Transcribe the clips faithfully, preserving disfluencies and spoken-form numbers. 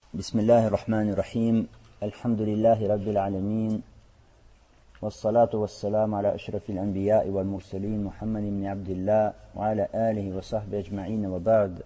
بسم الله الرحمن الرحيم الحمد لله رب العالمين والصلاة والسلام على أشرف الأنبياء والمرسلين محمد بن عبد الله وعلى آله وصحبه أجمعين وبعد.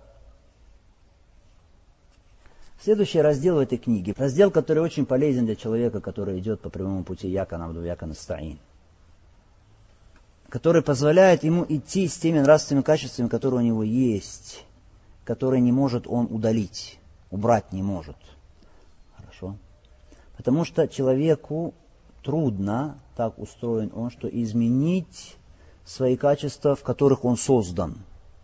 Следующий раздел в этой книге, раздел, который очень полезен для человека, который идет по прямому пути яка набду, яка настаин, который позволяет ему идти с теми нравственными качествами, которые у него есть, которые не может он удалить, убрать не может. Хорошо? Потому что человеку трудно, так устроен он, что изменить свои качества, в которых он создан.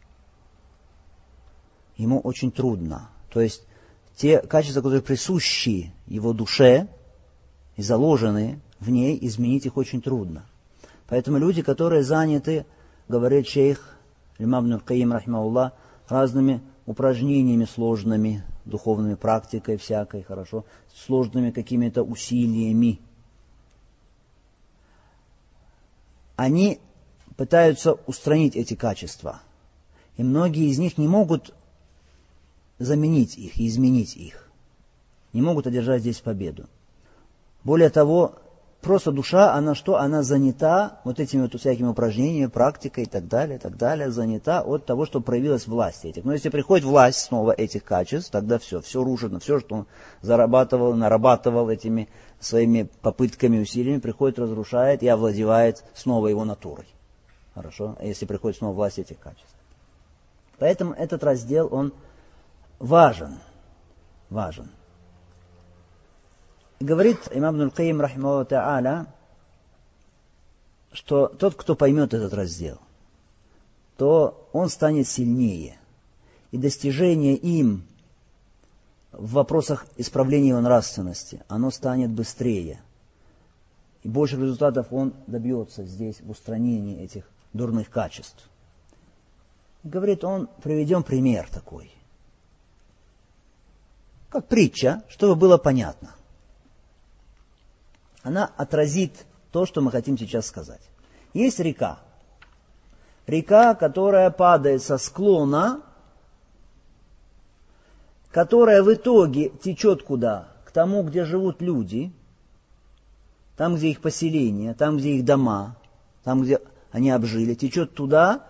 Ему очень трудно. То есть те качества, которые присущи его душе и заложены в ней, изменить их очень трудно. Поэтому люди, которые заняты, говорит шейх Имам ибн аль-Кайим рахимахуллах, разными упражнениями сложными, духовными практикой всякой, хорошо, сложными какими-то усилиями, они пытаются устранить эти качества. И многие из них не могут заменить их и изменить их. Не могут одержать здесь победу. Более того, просто душа, она что? Она занята вот этими вот всякими упражнениями, практикой и так далее, и так далее, занята от того, что проявилась власть этих. Но если приходит власть снова этих качеств, тогда все, все рушено, все, что он зарабатывал, нарабатывал этими своими попытками, усилиями, приходит, разрушает и овладевает снова его натурой. Хорошо? Если приходит снова власть этих качеств. Поэтому этот раздел, он важен, важен. Говорит имам ибн аль-Кайим рахимахуллах та'аля, что тот, кто поймет этот раздел, то он станет сильнее. И достижение им в вопросах исправления его нравственности, оно станет быстрее. И больше результатов он добьется здесь в устранении этих дурных качеств. Говорит он, приведем пример такой. Как притча, чтобы было понятно. Она отразит то, что мы хотим сейчас сказать. Есть река. Река, которая падает со склона, которая в итоге течет куда? К тому, где живут люди, там, где их поселения, там, где их дома, там, где они обжили, течет туда.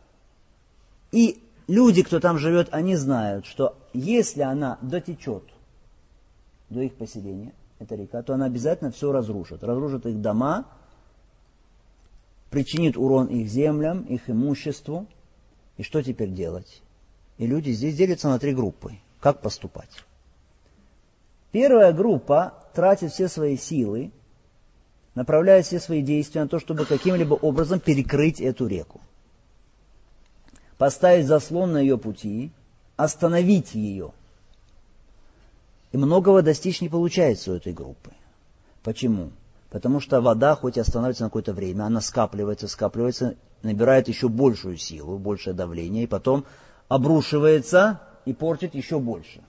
И люди, кто там живет, они знают, что если она дотечет до их поселения, эта река, то она обязательно все разрушит. Разрушит их дома, причинит урон их землям, их имуществу. И что теперь делать? И люди здесь делятся на три группы. Как поступать? Первая группа тратит все свои силы, направляет все свои действия на то, чтобы каким-либо образом перекрыть эту реку. Поставить заслон на ее пути, остановить ее. И многого достичь не получается у этой группы. Почему? Потому что вода, хоть и останавливается на какое-то время, она скапливается, скапливается, набирает еще большую силу, большее давление, и потом обрушивается и портит еще больше.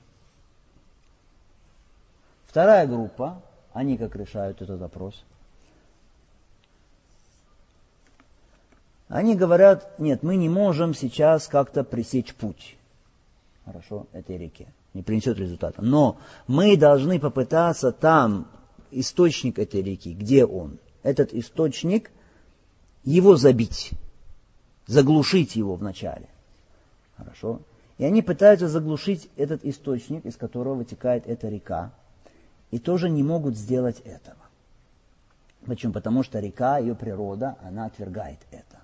Вторая группа, они как решают этот вопрос? Они говорят, нет, мы не можем сейчас как-то пресечь путь. Хорошо, этой реке. Не принесет результата. Но мы должны попытаться там, источник этой реки, где он? Этот источник, его забить, заглушить его вначале. Хорошо? И они пытаются заглушить этот источник, из которого вытекает эта река, и тоже не могут сделать этого. Почему? Потому что река, ее природа, она отвергает это.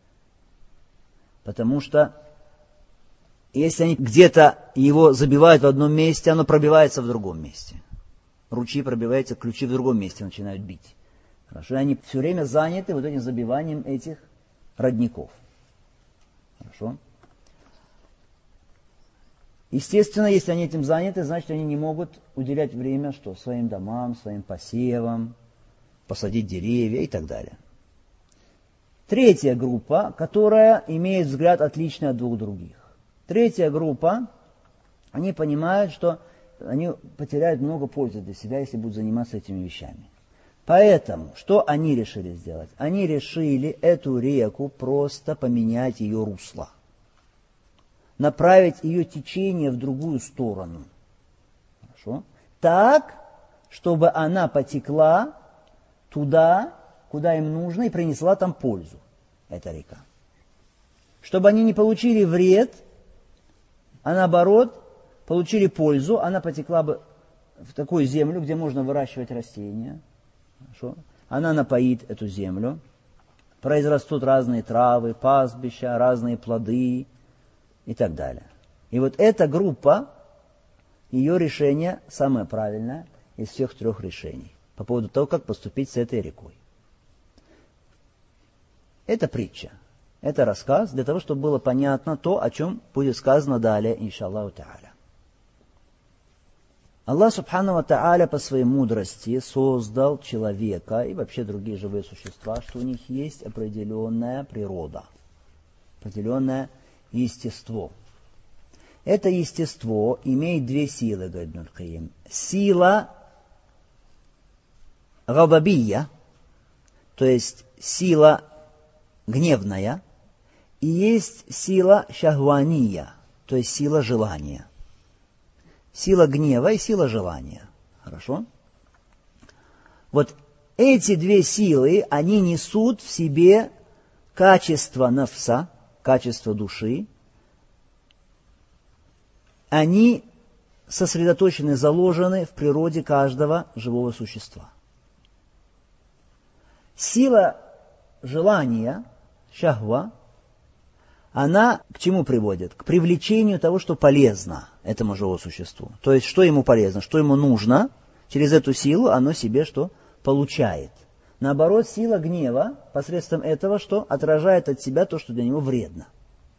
Потому что если они где-то его забивают в одном месте, оно пробивается в другом месте. Ручьи пробиваются, ключи в другом месте начинают бить. Хорошо, и они все время заняты вот этим забиванием этих родников. Хорошо. Естественно, если они этим заняты, значит, они не могут уделять время что? Своим домам, своим посевам, посадить деревья и так далее. Третья группа, которая имеет взгляд отличный от двух других. Третья группа, они понимают, что они потеряют много пользы для себя, если будут заниматься этими вещами. Поэтому, что они решили сделать? Они решили эту реку просто поменять ее русло. направить ее течение в другую сторону. Хорошо? Так, чтобы она потекла туда, куда им нужно, и принесла там пользу, эта река. Чтобы они не получили вред, а наоборот, получили пользу, она потекла бы в такую землю, где можно выращивать растения. Хорошо? Она напоит эту землю, произрастут разные травы, пастбища, разные плоды и так далее. И вот эта группа, ее решение самое правильное из всех трех решений по поводу того, как поступить с этой рекой. Это притча, это рассказ для того, чтобы было понятно то, о чем будет сказано далее, иншаллаху та'аля. Аллах субхану ва та'аля по своей мудрости создал человека и вообще другие живые существа, что у них есть определенная природа, определенное естество. Это естество имеет две силы, говорит Ибн аль-Кайим. Сила гадабия, то есть сила гневная, и есть сила шахвания, то есть сила желания. Сила гнева и сила желания. Хорошо? Вот эти две силы, они несут в себе качество нафса, качество души. Они сосредоточены, заложены в природе каждого живого существа. Сила желания, шахва, она к чему приводит? К привлечению того, что полезно этому живому существу. То есть, что ему полезно, что ему нужно, через эту силу оно себе что? Получает. Наоборот, сила гнева посредством этого, что отражает от себя то, что для него вредно.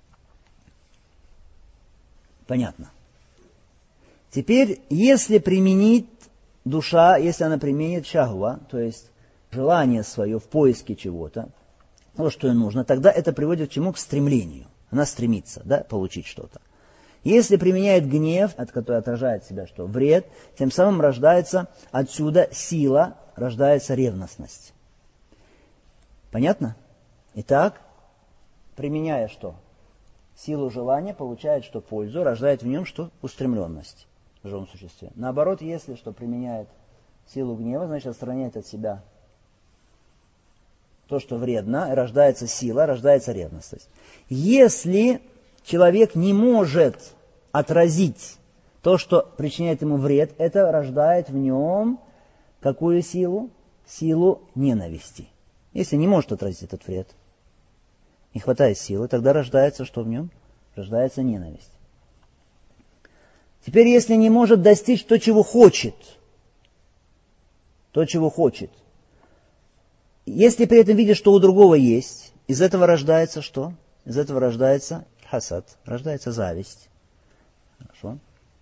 Понятно? Теперь, если применит душа, если она применит шахва, то есть желание свое в поиске чего-то, то, что ей нужно, тогда это приводит к чему? К стремлению. Она стремится, да, получить что-то. Если применяет гнев, от которого отражает себя что? Вред, тем самым рождается отсюда сила, рождается ревностность. Понятно? Итак, применяя что? Силу желания, получает что? Пользу, рождает в нем что? Устремленность в живом существе. Наоборот, если что применяет силу гнева, значит отстраняет от себя то, что вредно, рождается сила, рождается ревностность. Если человек не может отразить то, что причиняет ему вред, это рождает в нем какую силу? Силу ненависти. Если не может отразить этот вред, не хватает силы, тогда рождается что в нем? Рождается ненависть. Теперь, если не может достичь то, чего хочет, то, чего хочет, если при этом видит, что у другого есть, из этого рождается что? Из этого рождается хасад, рождается зависть. Хорошо?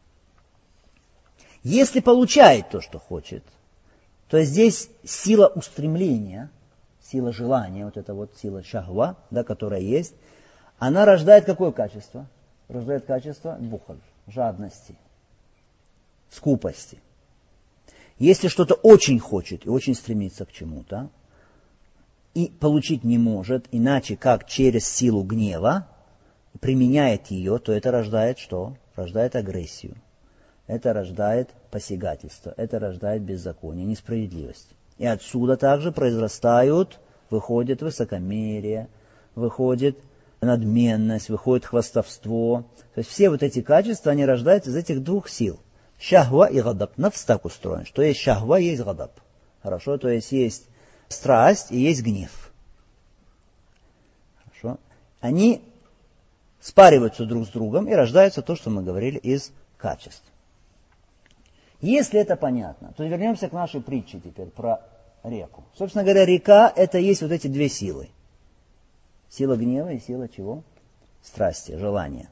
Если получает то, что хочет, то здесь сила устремления, сила желания, вот эта вот сила шахва, да, которая есть, она рождает какое качество? Рождает качество бухаль, жадности, скупости. Если что-то очень хочет и очень стремится к чему-то, и получить не может, иначе как через силу гнева, применяет ее, то это рождает что? Рождает агрессию. Это рождает посягательство, это рождает беззаконие, несправедливость. И отсюда также произрастают, выходит высокомерие, выходит надменность, выходит хвастовство. То есть все вот эти качества, они рождаются из этих двух сил. Шахва и гадаб. Нафс так устроен, что есть шахва, есть гадаб. Хорошо, то есть есть страсть и есть гнев. Хорошо. Они спариваются друг с другом и рождается то, что мы говорили, из качеств. Если это понятно, то вернемся к нашей притче теперь про реку. Собственно говоря, река – это есть вот эти две силы. Сила гнева и сила чего? Страсти, желания.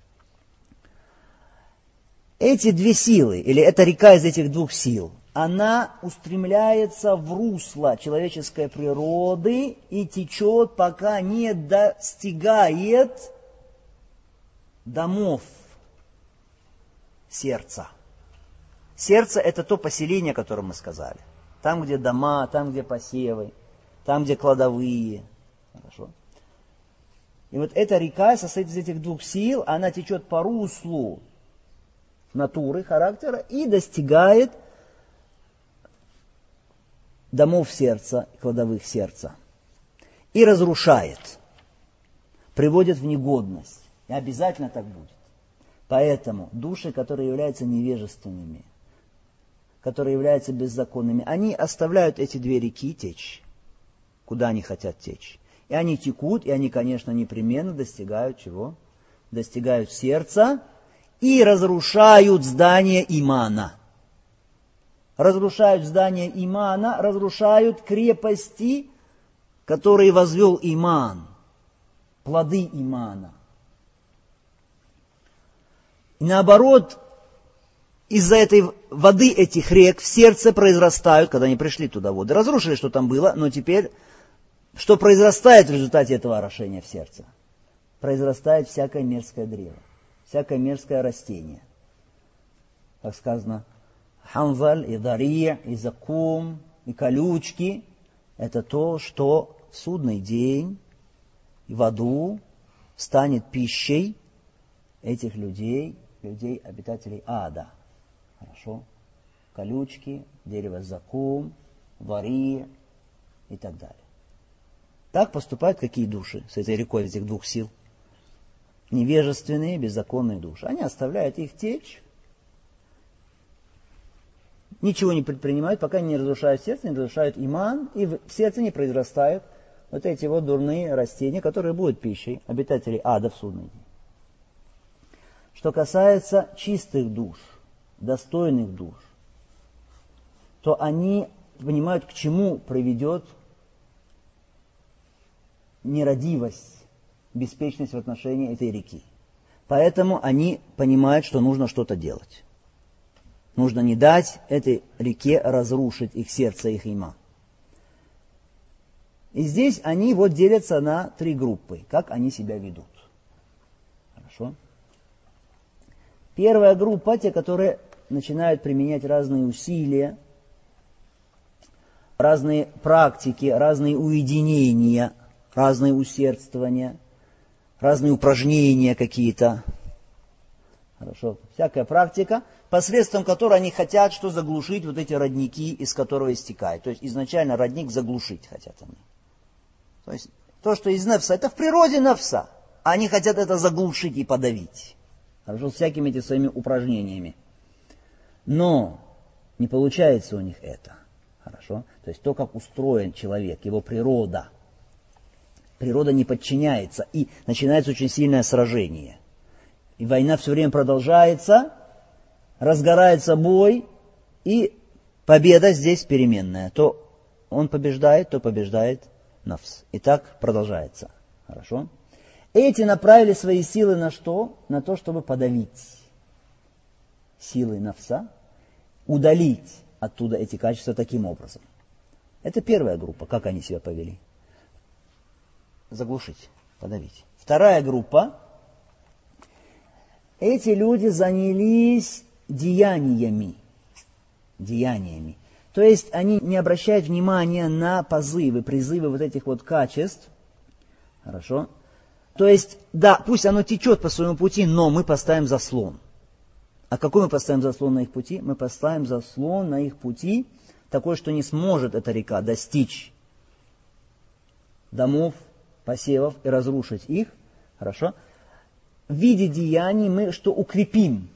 Эти две силы, или эта река из этих двух сил, она устремляется в русло человеческой природы и течет, пока не достигает домов сердца. Сердце – это то поселение, о котором мы сказали. Там, где дома, там, где посевы, там, где кладовые. Хорошо. И вот эта река состоит из этих двух сил, она течет по руслу натуры, характера и достигает домов сердца, кладовых сердца. И разрушает, приводит в негодность. И обязательно так будет. Поэтому души, которые являются невежественными, которые являются беззаконными, они оставляют эти две реки течь, куда они хотят течь. И они текут, и они, конечно, непременно достигают чего? Достигают сердца и разрушают здание имана. Разрушают здание имана, разрушают крепости, которые возвел иман, плоды имана. И наоборот, из-за этой воды этих рек в сердце произрастают, когда они пришли туда воды, разрушили, что там было, но теперь, что произрастает в результате этого орошения в сердце? Произрастает всякое мерзкое древо, всякое мерзкое растение. Как сказано, ханзаль, и дария, и закум, и колючки – это то, что в судный день и в аду станет пищей этих людей, людей, обитателей ада. Хорошо? Колючки, дерево закум, вария и так далее. Так поступают какие души с этой рекой этих двух сил? Невежественные, беззаконные души. Они оставляют их течь, ничего не предпринимают, пока не разрушают сердце, не разрушают иман, и в сердце не произрастают вот эти вот дурные растения, которые будут пищей обитателей ада в судный день. Что касается чистых душ, достойных душ, то они понимают, к чему приведет нерадивость, беспечность в отношении этой реки. Поэтому они понимают, что нужно что-то делать. Нужно не дать этой реке разрушить их сердце, их иман. И здесь они вот делятся на три группы, как они себя ведут. Хорошо? Первая группа, те, которые начинают применять разные усилия, разные практики, разные уединения, разные усердствования, разные упражнения какие-то. Хорошо. Всякая практика, посредством которой они хотят что заглушить вот эти родники, из которого истекает. То есть изначально родник заглушить хотят они. То есть то, что из нефса, это в природе нефса. А они хотят это заглушить и подавить. Хорошо, с всякими этими своими упражнениями. Но не получается у них это. Хорошо? То есть то, как устроен человек, его природа. Природа не подчиняется. И начинается очень сильное сражение. И война все время продолжается, разгорается бой, и победа здесь переменная. То он побеждает, то побеждает нафс. И так продолжается. Хорошо? Эти направили свои силы на что? На то, чтобы подавить силы нафса, удалить оттуда эти качества таким образом. Это первая группа. Как они себя повели? Заглушить, подавить. Вторая группа. Эти люди занялись деяниями. Деяниями. То есть они не обращают внимания на позывы, призывы вот этих вот качеств. Хорошо? То есть, да, пусть оно течет по своему пути, но мы поставим заслон. А какой мы поставим заслон на их пути? Мы поставим заслон на их пути, такой, что не сможет эта река достичь домов, посевов и разрушить их. Хорошо? В виде деяний мы что укрепим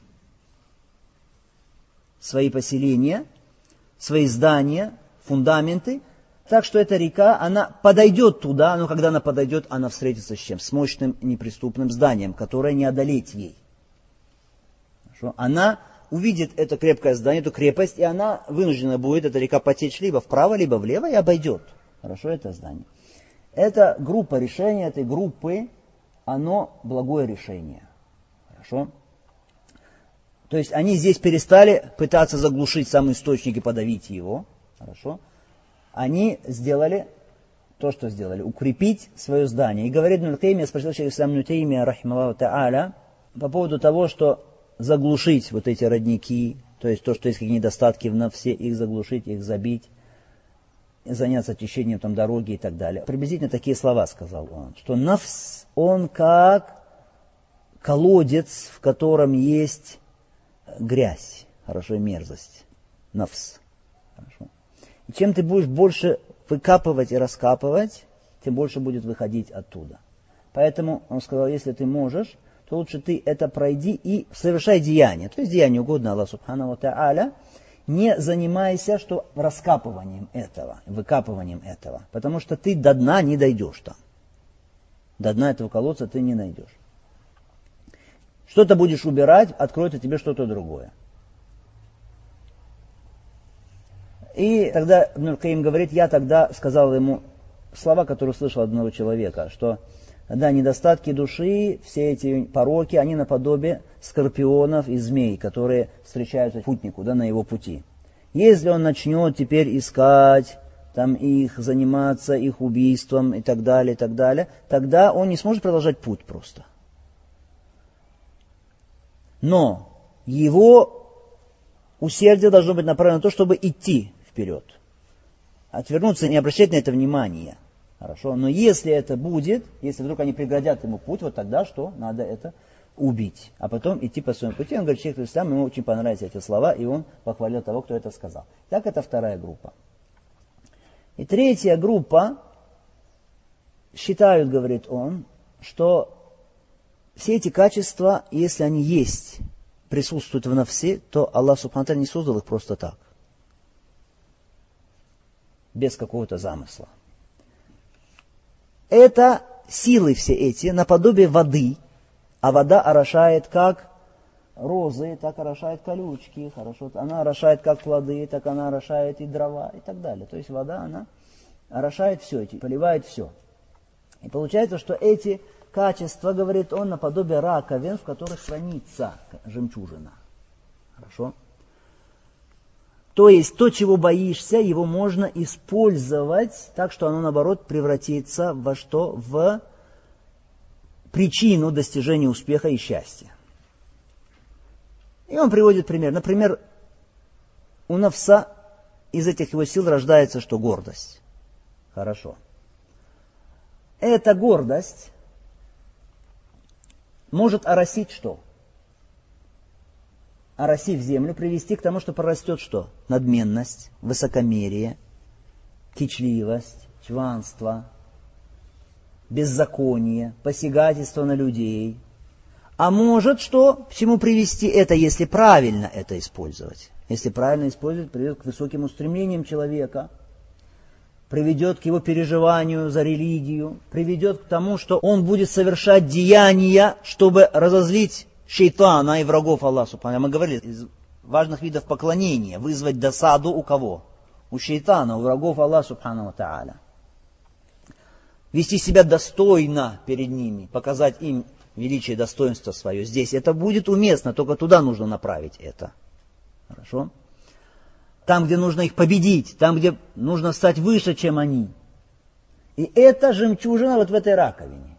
свои поселения, свои здания, фундаменты, так что эта река, она подойдет туда, но когда она подойдет, она встретится с чем? С мощным неприступным зданием, которое не одолеть ей. Хорошо? Она увидит это крепкое здание, эту крепость, и она вынуждена будет, эта река, потечь либо вправо, либо влево, и обойдет. Хорошо, это здание. Это группа решения этой группы, оно благое решение. Хорошо? То есть они здесь перестали пытаться заглушить сам источник и подавить его. Хорошо? Они сделали то, что сделали. Укрепить свое здание. И говорит Ибн аль-Кайим, я спросил шейх ислам Ибн Таймия, рахималлаху та'аля, по поводу того, что заглушить вот эти родники, то есть то, что есть какие-то недостатки в нафсе, их заглушить, их забить, заняться очищением там дороги и так далее. Приблизительно такие слова сказал он, что нафс, он как колодец, в котором есть грязь, хорошо, и мерзость. Нафс. Хорошо. И чем ты будешь больше выкапывать и раскапывать, тем больше будет выходить оттуда. Поэтому он сказал, если ты можешь, то лучше ты это пройди и совершай деяние. То есть деяние угодно Аллаху Субхану ва Тааля, не занимайся что, раскапыванием этого, выкапыванием этого. Потому что ты до дна не дойдешь там. До дна этого колодца ты не найдешь. Что-то будешь убирать, откроется тебе что-то другое. И тогда Ибн аль-Каим говорит, я тогда сказал ему слова, которые услышал от одного человека, что да, недостатки души, все эти пороки, они наподобие скорпионов и змей, которые встречаются путнику, да, на его пути. Если он начнет теперь искать там, их, заниматься их убийством и так далее, и так далее, тогда он не сможет продолжать путь просто. Но его усердие должно быть направлено на то, чтобы идти вперед. Отвернуться, не обращать на это внимания. Хорошо, но если это будет, если вдруг они преградят ему путь, вот тогда что? Надо это убить, а потом идти по своему пути. Он говорит, шейх Ислам, ему очень понравились эти слова, и он похвалил того, кто это сказал. Так, это вторая группа. И третья группа считают, говорит он, что все эти качества, если они есть, присутствуют в нафсе, то Аллах Субхану ва Тааля не создал их просто так, без какого-то замысла. Это силы все эти наподобие воды, а вода орошает как розы, так орошает колючки, хорошо, она орошает как плоды, так она орошает и дрова и так далее. То есть вода, она орошает все, эти, поливает все. И получается, что эти качества, говорит он, наподобие раковин, в которых хранится жемчужина. Хорошо? То есть то, чего боишься, его можно использовать так, что оно, наоборот, превратится во что? В причину достижения успеха и счастья. И он приводит пример. Например, у нафса из этих его сил рождается что? Гордость. Хорошо. Эта гордость может оросить что? Оросив землю, привести к тому, что прорастет что? Надменность, высокомерие, кичливость, чванство, беззаконие, посягательство на людей. А может что? К чему привести это, если правильно это использовать? Если правильно использовать, приведет к высоким устремлениям человека, приведет к его переживанию за религию, приведет к тому, что он будет совершать деяния, чтобы разозлить шейтана и врагов Аллаха Субхану. Мы говорили, из важных видов поклонения, вызвать досаду у кого? У шейтана, у врагов Аллаха Субхану ва Тааля. Вести себя достойно перед ними, показать им величие и достоинство свое здесь. Это будет уместно, только туда нужно направить это. Хорошо? Там, где нужно их победить, там, где нужно стать выше, чем они. И это жемчужина вот в этой раковине.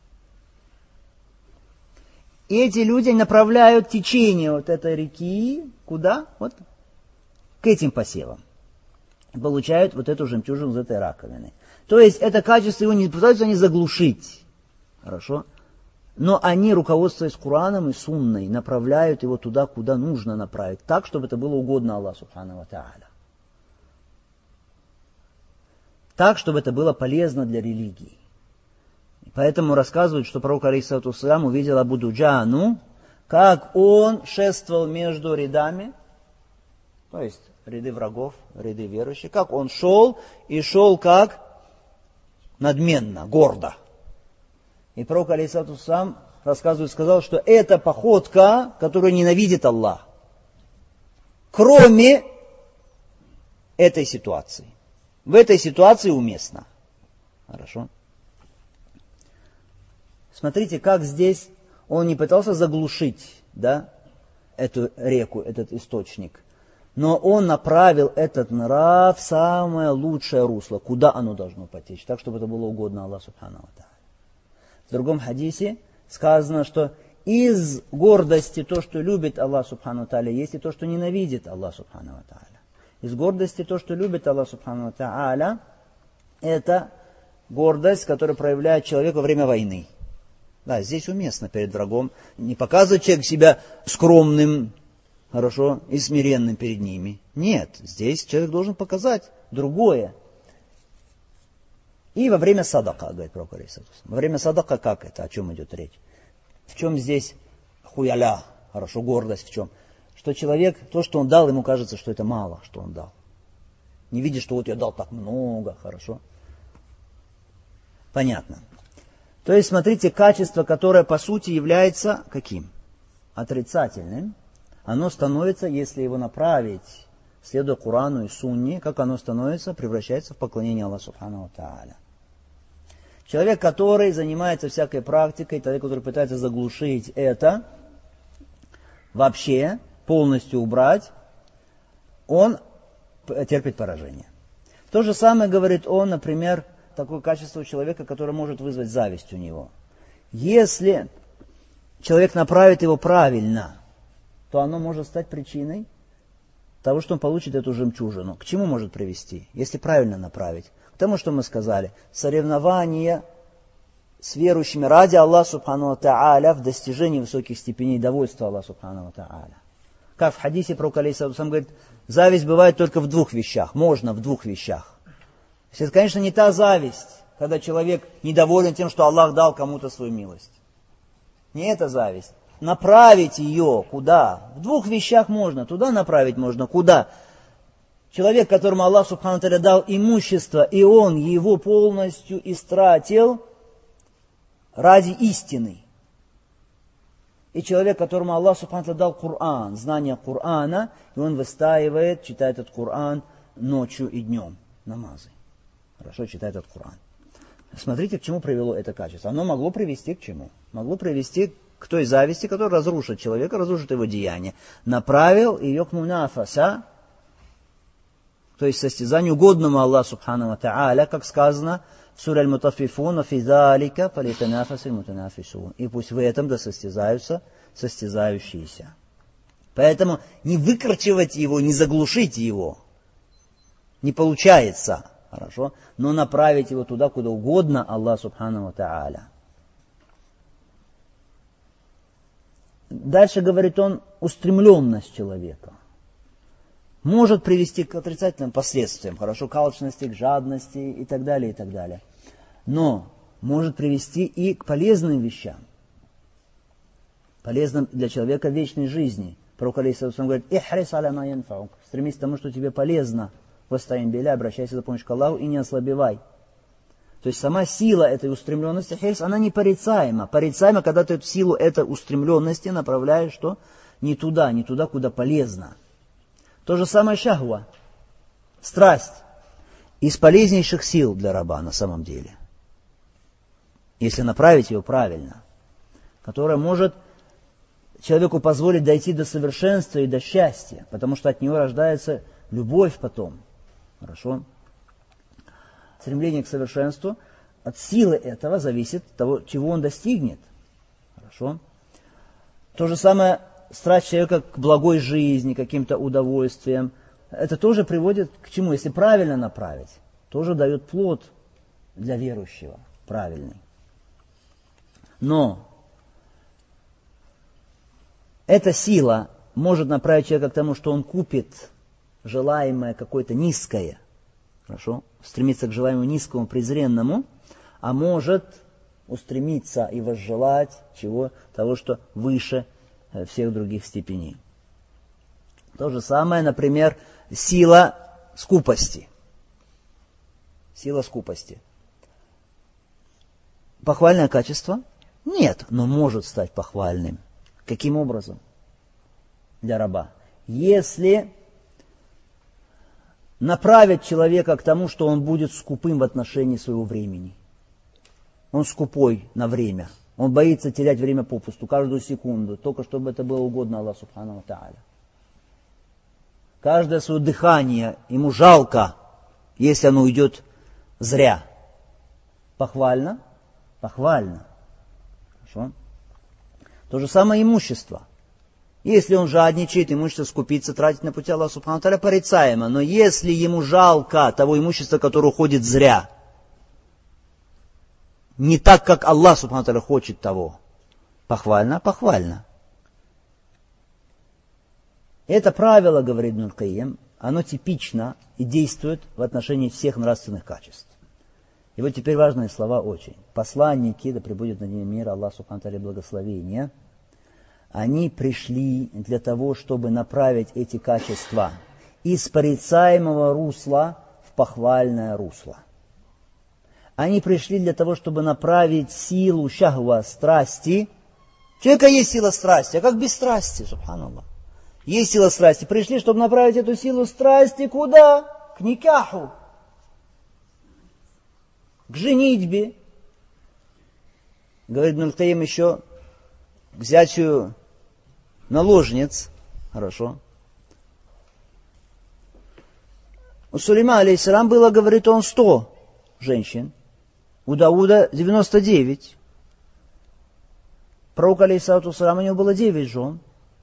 И эти люди направляют течение вот этой реки куда? Вот к этим посевам. Получают вот эту жемчужину из этой раковины. То есть это качество его не пытаются они заглушить. Хорошо? Но они, руководствуясь Кораном и Сунной, направляют его туда, куда нужно направить. Так, чтобы это было угодно Аллаху Субхану ва Тааля. Так, чтобы это было полезно для религии. Поэтому рассказывают, что пророк алейхиссалату вассалям увидел Абу Дуджану, как он шествовал между рядами, то есть ряды врагов, ряды верующих, как он шел, и шел как надменно, гордо. И пророк алейхиссалату вассалям рассказывает, сказал, что это походка, которую ненавидит Аллах, кроме этой ситуации. В этой ситуации уместно. Хорошо? Смотрите, как здесь он не пытался заглушить, да, эту реку, этот источник, но он направил этот нрав в самое лучшее русло, куда оно должно потечь, так, чтобы это было угодно Аллаху Субхану ва Тааля. В другом хадисе сказано, что из гордости то, что любит Аллах Субхану ва Тааля, есть и то, что ненавидит Аллах Субхану ва Тааля. Из гордости то, что любит Аллах Субхану ва Тааля, это гордость, которую проявляет человек во время войны. Да, здесь уместно перед врагом не показывать человек себя скромным, хорошо, и смиренным перед ними. Нет, здесь человек должен показать другое. И во время садака, говорит пророк, во время садака как это, о чем идет речь? В чем здесь хуяля, хорошо, гордость в чем? Что человек, то, что он дал, ему кажется, что это мало, что он дал. Не видит, что вот я дал так много, хорошо. Понятно. То есть, смотрите, качество, которое по сути является каким? Отрицательным. Оно становится, если его направить, следуя Корану и Сунне, как оно становится, превращается в поклонение Аллаху Субхану ва Тааля. Человек, который занимается всякой практикой, человек, который пытается заглушить это, вообще полностью убрать, он терпит поражение. То же самое говорит он, например, такое качество у человека, которое может вызвать зависть у него. Если человек направит его правильно, то оно может стать причиной того, что он получит эту жемчужину. К чему может привести, если правильно направить? К тому, что мы сказали, соревнования с верующими ради Аллаха Субхану ва Тааля в достижении высоких степеней довольства Аллаха Субхану ва Тааля. Как в хадисе пророк алейхиссалату вассалям говорит, зависть бывает только в двух вещах, можно в двух вещах. Это, конечно, не та зависть, когда человек недоволен тем, что Аллах дал кому-то свою милость. Не эта зависть. Направить ее куда? В двух вещах можно. Туда направить можно. Куда? Человек, которому Аллах Субхану ва Тааля дал имущество, и он его полностью истратил ради истины. И человек, которому Аллах Субхану ва Тааля дал Коран, знание Корана, и он выстаивает, читает этот Коран ночью и днем, намазы. Хорошо читает этот Коран. Смотрите, к чему привело это качество. Оно могло привести к чему? Могло привести к той зависти, которая разрушит человека, разрушит его деяние. Направил ее к мунафаса, то есть состязанию угодному Аллаху Субхану ва Тааля, как сказано в суре Аль-Мутаффифун, «Фи залика фалятанафасиль мутанафисун». И пусть в этом да состязаются состязающиеся. Поэтому не выкручивать его, не заглушить его не получается, хорошо, но направить его туда, куда угодно Аллах Субхану ва Тааля. Дальше говорит он, устремленность человека может привести к отрицательным последствиям, хорошо, к алчности, к жадности и так далее, и так далее. Но может привести и к полезным вещам, полезным для человека вечной жизни. Пророк алейхиссалату вассалам говорит, «Ихрис аля ма янфаук», стремись к тому, что тебе полезно, «Вастаин биля», обращайся за помощью к Аллаху и не ослабевай. То есть сама сила этой устремленности, хирс, она не порицаема. Порицаема, когда ты эту силу этой устремленности направляешь что? Не туда, не туда, куда полезно. То же самое шахва, страсть, из полезнейших сил для раба на самом деле. Если направить ее правильно, которая может человеку позволить дойти до совершенства и до счастья, потому что от него рождается любовь потом. Хорошо? Стремление к совершенству, от силы этого зависит того, чего он достигнет. Хорошо? То же самое страсть человека к благой жизни, к каким-то удовольствиям. Это тоже приводит к чему? Если правильно направить, тоже дает плод для верующего, правильный. Но эта сила может направить человека к тому, что он купит желаемое какое-то низкое, хорошо, стремиться к желаемому низкому, презренному, а может устремиться и возжелать чего? Того, что выше всех других степеней. То же самое, например, сила скупости. Сила скупости. Похвальное качество? Нет, но может стать похвальным. Каким образом? Для раба. Если направить человека к тому, что он будет скупым в отношении своего времени. Он скупой на время. Он боится терять время попусту, каждую секунду, только чтобы это было угодно Аллаху Субхану ва Тааля. Каждое свое дыхание ему жалко, если оно уйдет зря. Похвально? Похвально. Хорошо? То же самое имущество. Если он жадничает, имущество скупиться, тратить на пути Аллаха Субхану ва Тааля порицаемо. Но если ему жалко того имущества, которое уходит зря, не так, как Аллах Субхану ва Тааля хочет того, похвально, похвально. Это правило, говорит Ибн аль-Кайим, оно типично и действует в отношении всех нравственных качеств. И вот теперь важные слова очень. Посланники, да пребудет над ними мир, Аллах субхану ва тааля благословение, они пришли для того, чтобы направить эти качества из порицаемого русла в похвальное русло. Они пришли для того, чтобы направить силу шахва, страсти. У человека есть сила страсти, а как без страсти, субханаллах? Есть сила страсти. Пришли, чтобы направить эту силу страсти куда? К никаху. К женитьбе. Говорит Ибн аль-Кайим еще к взятию наложниц. Хорошо. У Сулеймана, алейхиссалям, было, говорит он, сто женщин. У Дауда девяносто девять. Пророк, алейхиссалату вассалям, у него было девять жен.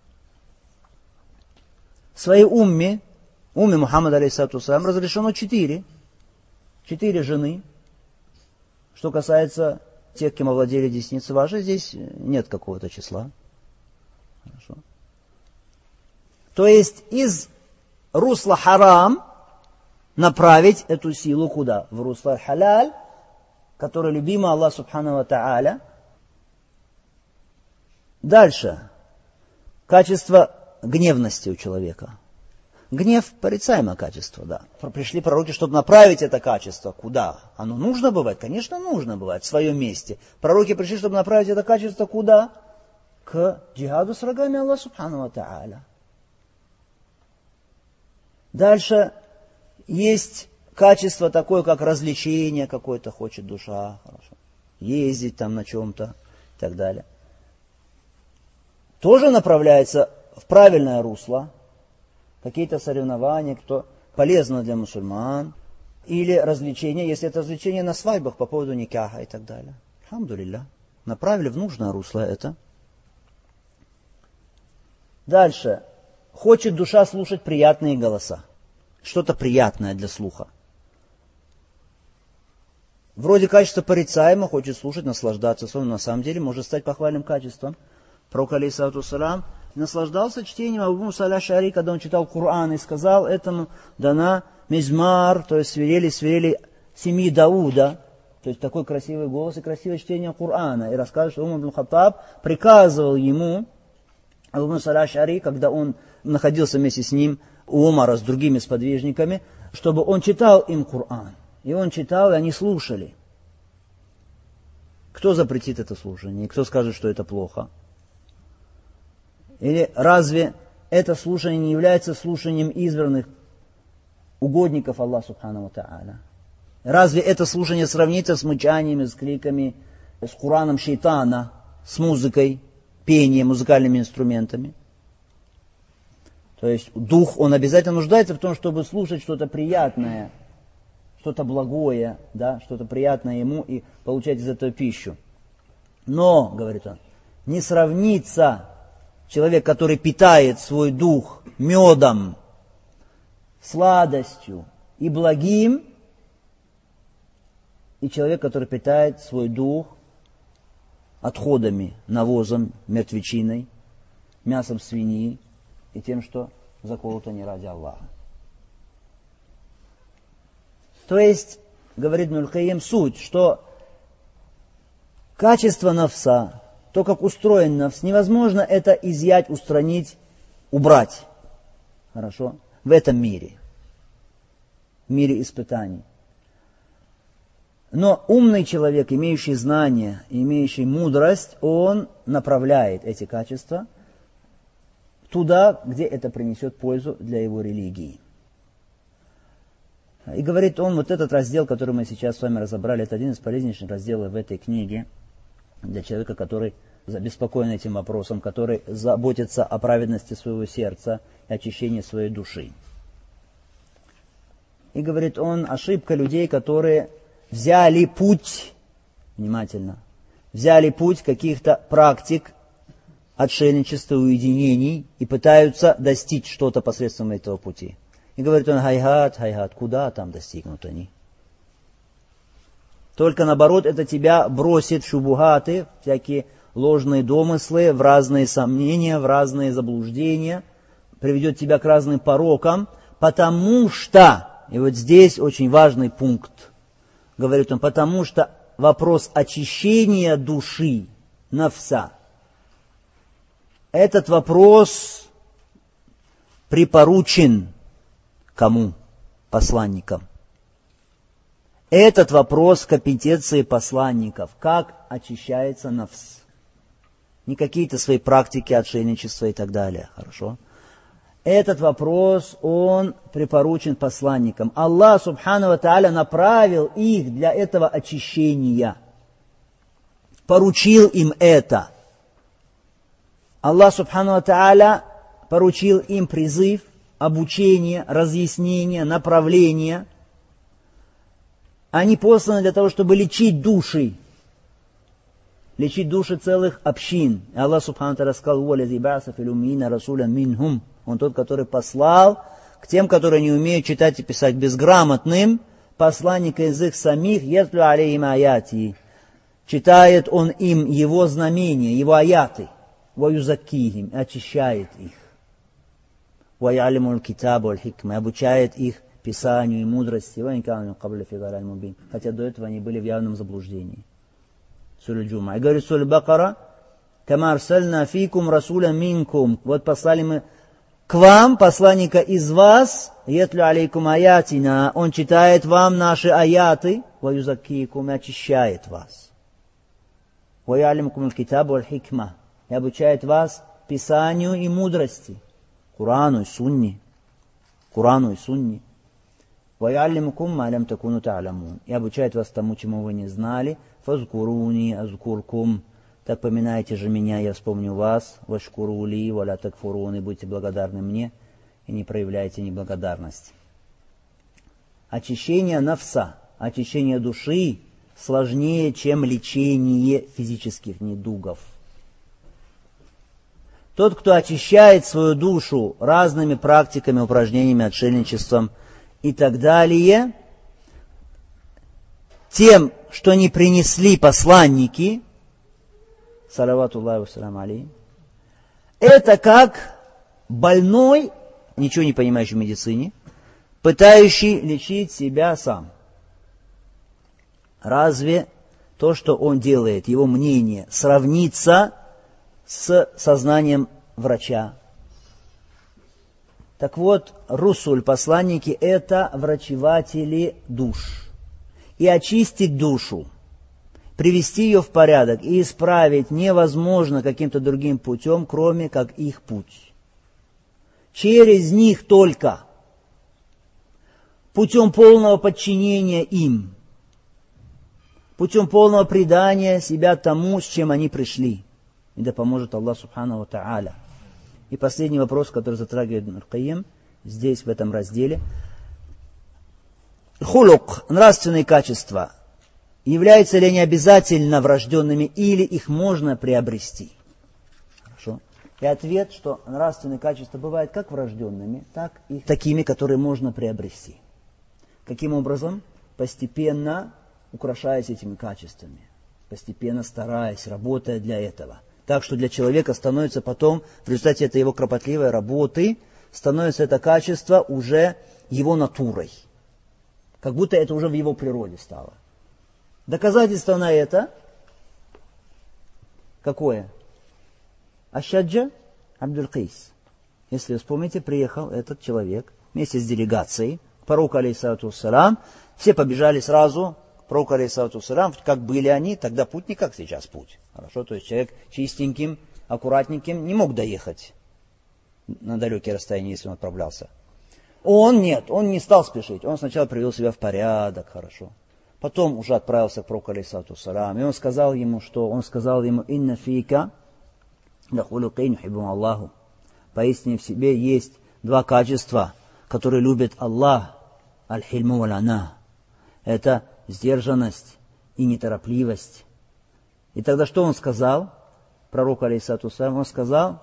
Своей умме, умме Мухаммада, алейхиссалату вассалям, разрешено четыре. Четыре жены. Что касается тех, кем овладели десницы ваши, здесь нет какого-то числа. Хорошо. То есть из русла харам направить эту силу куда? В русло халяль, которое любимо Аллах субхану ва тааля. Дальше. Качество гневности у человека. Гнев – порицаемое качество, да. Пришли пророки, чтобы направить это качество. Куда? Оно нужно бывает? Конечно, нужно бывает в своем месте. Пророки пришли, чтобы направить это качество куда? К джихаду с врагами Аллаха субхану ва тааля. Дальше есть качество такое, как развлечение какое-то хочет душа. Хорошо. Ездить там на чем-то и так далее. Тоже направляется в правильное русло. Какие-то соревнования, кто полезно для мусульман. Или развлечения, если это развлечение на свадьбах по поводу никаха и так далее. Алхамдулилля. Направили в нужное русло это. Дальше. Хочет душа слушать приятные голоса. Что-то приятное для слуха. Вроде качество порицаемо, хочет слушать, наслаждаться. Но на самом деле может стать похвальным качеством. Пророк, алейхиссалату вассалям, наслаждался чтением Абу Муса аль-Аш'ари, когда он читал Коран и сказал, этому дана мизмар, то есть свирели, свирели семьи Дауда, то есть такой красивый голос и красивое чтение Корана. И рассказывает, что Умар ибн Хаттаб приказывал ему, Абу Муса аль-Аш'ари, когда он находился вместе с ним, у Умара с другими сподвижниками, чтобы он читал им Коран. И он читал, и они слушали. Кто запретит это слушание? И кто скажет, что это плохо? Или разве это слушание не является слушанием избранных угодников Аллаха субхану ва тааля? Разве это слушание сравнится с мычаниями, с криками, с Кураном шейтана, с музыкой, пением, музыкальными инструментами? То есть дух, он обязательно нуждается в том, чтобы слушать что-то приятное, что-то благое, да, что-то приятное ему и получать из этого пищу. Но, говорит он, не сравнится человек, который питает свой дух медом, сладостью и благим, и человек, который питает свой дух отходами, навозом, мертвечиной, мясом свиньи и тем, что заколото не ради Аллаха. То есть, говорит Ибн аль-Кайим, суть, что качество нафса, то, как устроен нафс, невозможно это изъять, устранить, убрать. Хорошо? В этом мире. В мире испытаний. Но умный человек, имеющий знания, имеющий мудрость, он направляет эти качества туда, где это принесет пользу для его религии. И говорит он, вот этот раздел, который мы сейчас с вами разобрали, это один из полезнейших разделов в этой книге для человека, который обеспокоен этим вопросом, который заботится о праведности своего сердца и очищении своей души. И говорит он, ошибка людей, которые взяли путь, внимательно, взяли путь каких-то практик, отшельничества, уединений и пытаются достичь что-то посредством этого пути. И говорит он, хайхат, хайхат, куда там достигнут они? Только наоборот, это тебя бросит в шубухаты, всякие ложные домыслы, в разные сомнения, в разные заблуждения, приведет тебя к разным порокам, потому что, и вот здесь очень важный пункт, говорит он, потому что вопрос очищения души, нафса, этот вопрос припоручен кому? Посланникам. Этот вопрос компетенции посланников. Как очищается нафс? Не какие-то свои практики отшельничества и так далее. Хорошо? Этот вопрос, он припоручен посланникам. Аллах, субхану ва тааля, направил их для этого очищения. Поручил им это. Аллах, субхану ва тааля, поручил им призыв, обучение, разъяснение, направление. Они посланы для того, чтобы лечить души. Лечить души целых общин. И Аллах субхану ва тааля сказал: «Уалази ба'са фил уммиина расулян минхум». Он тот, который послал к тем, которые не умеют читать и писать, безграмотным, посланника из их самих, ятлю алейхим аяти. Читает он им его знамения, его аяты. Ва юзаккихим, очищает их. Ва я'алимул китаба валь хикма, обучает их писанию и мудрости. Ва ин кану мин кабли фи далалин мубин. Хотя до этого они были в явном заблуждении. Сура Джума. И говорит сура Бакара: «Кама арсальна фикум расулян минкум». Вот послали мы к вам посланника из вас, ятлю алейкум аятина, он читает вам наши аяты, ва юзаккикум, и очищает вас. Ва я'алимукум аль-китабу валь-хикма, и обучает вас писанию и мудрости, Курану и Сунне, Курану и Сунне. Ва я'алимукум ма лям такуну та'ламун, и обучает вас тому, чему вы не знали. Фазкуруни азкуркум, так поминайте же меня, я вспомню вас. Вашкурули валя такфурун, и будьте благодарны мне, и не проявляйте неблагодарность. Очищение нафса, очищение души сложнее, чем лечение физических недугов. Тот, кто очищает свою душу разными практиками, упражнениями, отшельничеством и так далее, тем, что не принесли посланники, салаватуллахи вассаляму алейхи, это как больной, ничего не понимающий в медицине, пытающий лечить себя сам. Разве то, что он делает, его мнение, сравнится с сознанием врача? Так вот, русуль, посланники, это врачеватели душ. И очистить душу, привести ее в порядок и исправить невозможно каким-то другим путем, кроме как их путь. Через них только. Путем полного подчинения им. Путем полного предания себя тому, с чем они пришли. И да поможет Аллах субхану ва тааля. И последний вопрос, который затрагивает Ибн аль-Кайим, здесь, в этом разделе. Хулук, нравственные качества, являются ли они обязательно врожденными или их можно приобрести? Хорошо. И ответ, что нравственные качества бывают как врожденными, так и такими, которые можно приобрести. Каким образом? Постепенно украшаясь этими качествами, постепенно стараясь, работая для этого. Так что для человека становится потом, в результате этой его кропотливой работы, становится это качество уже его натурой. Как будто это уже в его природе стало. Доказательство на это какое? Ашаджа Абдуль Кайс. Если вы вспомните, приехал этот человек вместе с делегацией к пророку алейхиссалату вассалям. Все побежали сразу к пророку алейхиссалату вассалям. Как были они, тогда путь не как сейчас путь. Хорошо, то есть человек чистеньким, аккуратненьким не мог доехать на далекие расстояния, если он отправлялся. Он нет, он не стал спешить. Он сначала привел себя в порядок, хорошо. Потом уже отправился к пророку алейхиссалату вассалям. И он сказал ему, что? Он сказал ему: «Инна фика лахулукейн юхиббум Аллаху». Поистине в себе есть два качества, которые любит Аллах. Аль-хильму валь-ана. Это сдержанность и неторопливость. И тогда что он сказал? Пророк алейхиссалату вассалям, он сказал: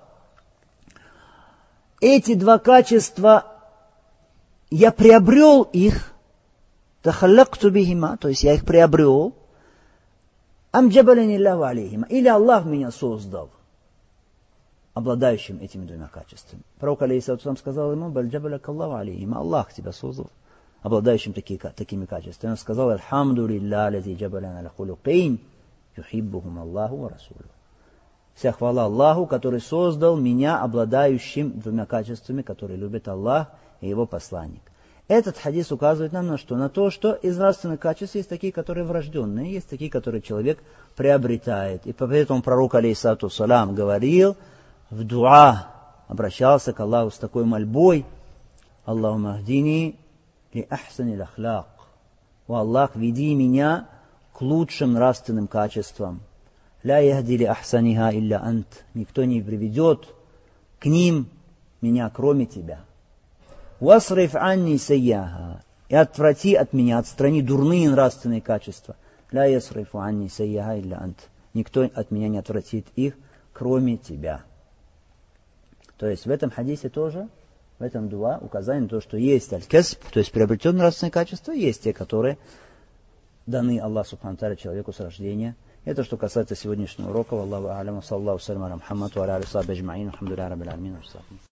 эти два качества я приобрел их, тахаллакту бихима, то есть я их приобрел, ам джабалани Аллаху алейхима, или Аллах меня создал. обладающим этими двумя качествами. Пророк алейхиссалям сказал ему: «Бальджабаляк Аллаху алейхима», Аллах тебя создал, обладающим такие, такими качествами. Он сказал: «Альхамду лилля лази джабаляна ля хулукейн, юхиббухум Аллаху ва расулю». Вся хвала Аллаху, который создал меня, обладающим двумя качествами, которые любит Аллах и его посланник. Этот хадис указывает нам на что? На то, что из нравственных качеств есть такие, которые врожденные, есть такие, которые человек приобретает. И поэтому пророк, алейхиссалату вассалям, говорил в дуа, обращался к Аллаху с такой мольбой: «Аллахумма ахдини ли ахсани лахлак». «О Аллах, веди меня к лучшим нравственным качествам». «Ля яхди ли ахсаниха илля ант». Никто не приведет к ним меня, кроме тебя. «Васриф анни сайяха». И отврати от меня, отстрани дурные нравственные качества. «Ля ясрифу анни сайяха илля ант». Никто от меня не отвратит их, кроме тебя. То есть в этом хадисе тоже, в этом дуа указание на то, что есть аль-касб, то есть приобретенные нравственные качества, есть те, которые даны Аллаху субхану ва тааля человеку с рождения. Это что касается сегодняшнего урока. Аллаху а'алям, саллаллаху салям аля Мухаммад, ва аля алихи ва сахбихи аджмаин, алхамдулиллахи раббил аламин.